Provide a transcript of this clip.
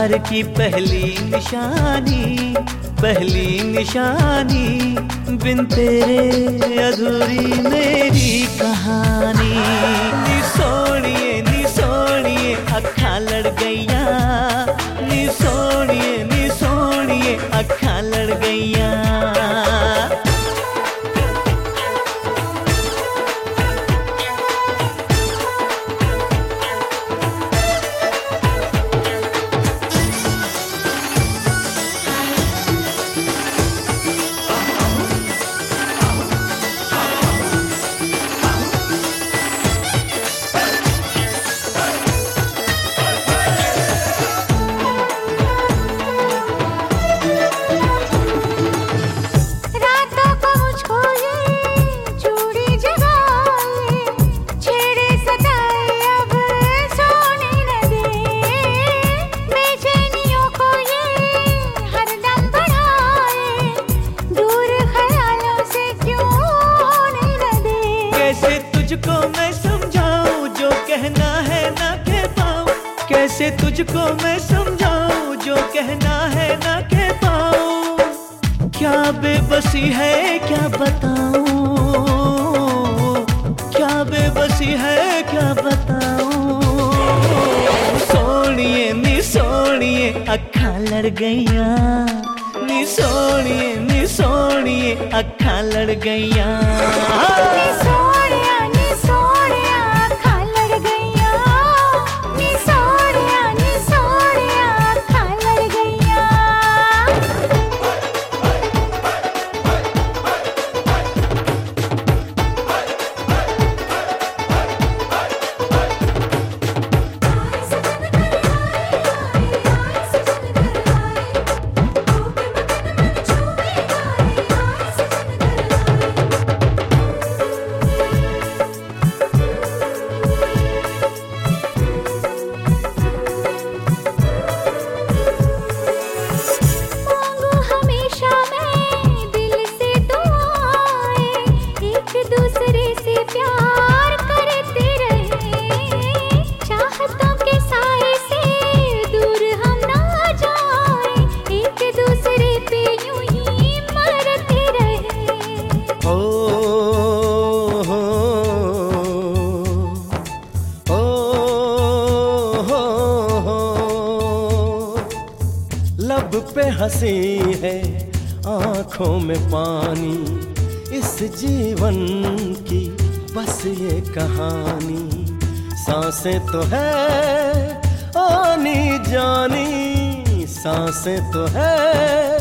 प्यार की पहली निशानी बिन तेरे अधूरी मेरी कहानी। नी सोनिए अखा लड़ गईया, नी सोनिए अखा लड़ गईया। तुझको मैं समझाऊं जो कहना है ना कह पाऊं, कैसे तुझको मैं समझाऊं जो कहना है ना कह पाऊं। क्या बेबसी है क्या बताऊं, क्या बेबसी है क्या बताऊं। सोनिए अखा लड़ गईया, नी सोनिए अखा लड़ गईया। लब पे हंसी है आंखों में पानी, इस जीवन की बस ये कहानी। सांसें तो है आनी जानी, सांसें तो है